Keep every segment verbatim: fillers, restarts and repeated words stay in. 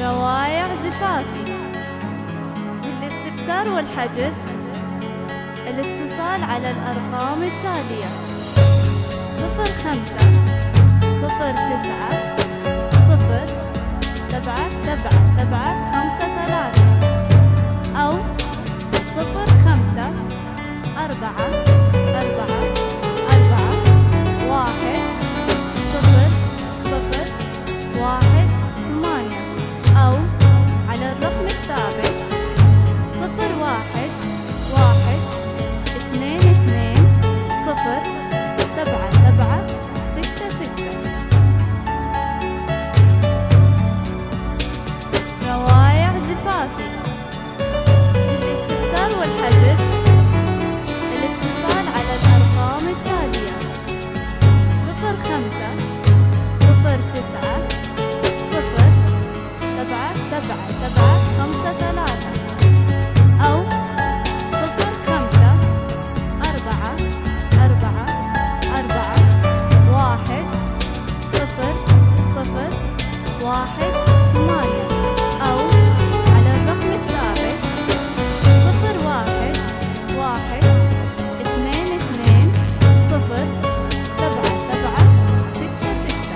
روايع زفافي. للاستفسار والحجز الاتصال على الأرقام التالية: صفر خمسة صفر تسعة صفر سبعة سبعة سبعة خمسة ثلاثة، أو صفر خمسة أربعة أربعة أربعة واحد صفر صفر واحد ثمانية، أو على الرقم الثابت صفر واحد واحد اثنين اثنين صفر سبعة سبعة ستة ستة. روايع زفافي. للاستفسار والحجز الاتصال على الأرقام التالية: صفر خمسة صفر تسعة صفر سبعة سبعة سبعة خمسة ثلاثة، أو صفر خمسة أربعة أربعة أربعة واحد صفر صفر واحد ثمانية، أو على الرقم الثابت صفر واحد واحد اثنين اثنين صفر سبعة سبعة ستة ستة.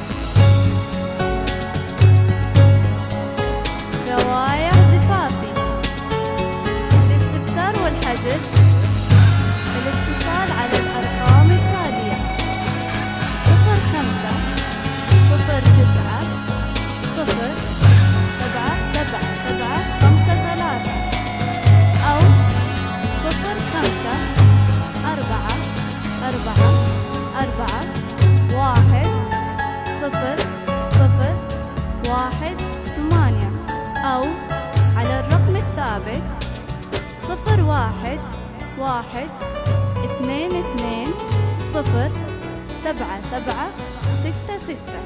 روايع زفافي. الاستفسار والحجز الاتصال على الأرقام التالية: صفر خمسة صفر تسعة صفر سبعة سبعة سبعة خمسة ثلاثة، أو صفر خمسة أربعة أربعة أربعة واحد صفر صفر واحد ثمانية، أو على الرقم الثابت صفر واحد واحد اثنين اثنين صفر سبعة سبعة ستة ستة.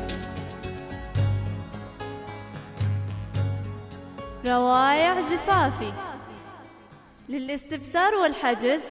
روايع زفافي. للاستفسار والحجز